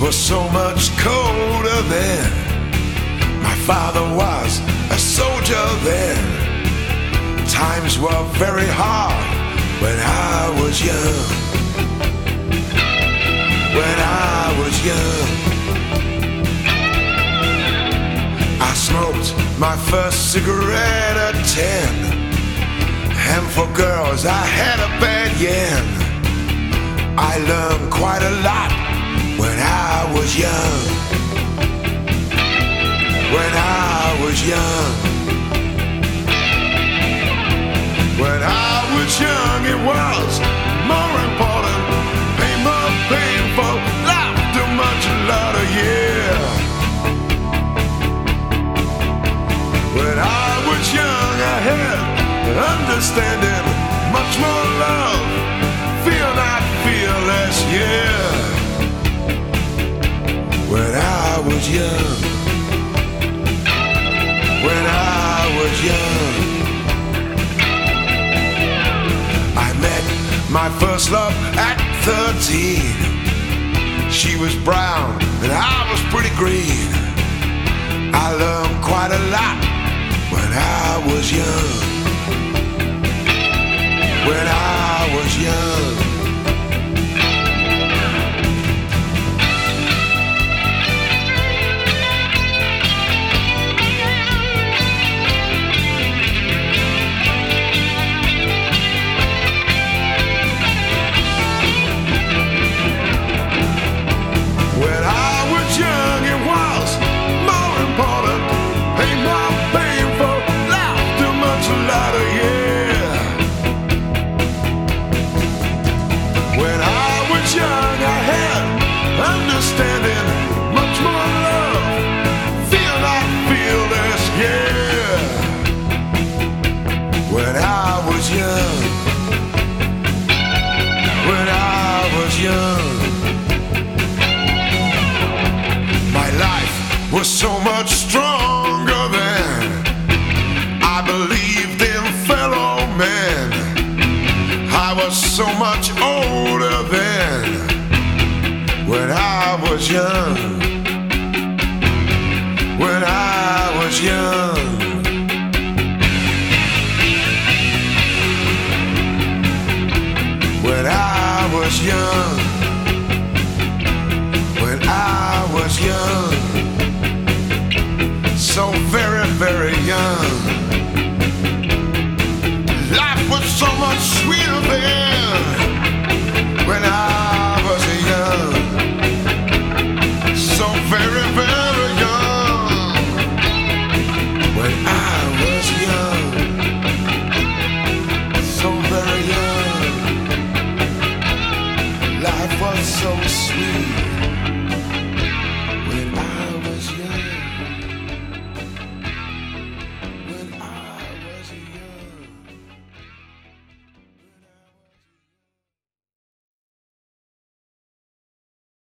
was so much colder then. My father was a soldier then. Times were very hard when I was young. When I was young, I smoked my first cigarette at 10. And for girls I had a bad yen. I learned quite a lot when I was young. When I was young. When I was young it was more important. Pain more painful, laughter much louder, yeah. When I was young I had understanding, much more love, feel not feel less, yeah. When I was young. When I was young, I met my first love at 13. She was brown and I was pretty green. I learned quite a lot when I was young. When I was young. Understanding, much more love, feel not feel less, yeah. When I was young. When I was young, my life was so much stronger then. I believed in fellow men. I was so much older then. When I was young. When I was young. When I was young. When I was young. So very, very young. Life was so much sweeter.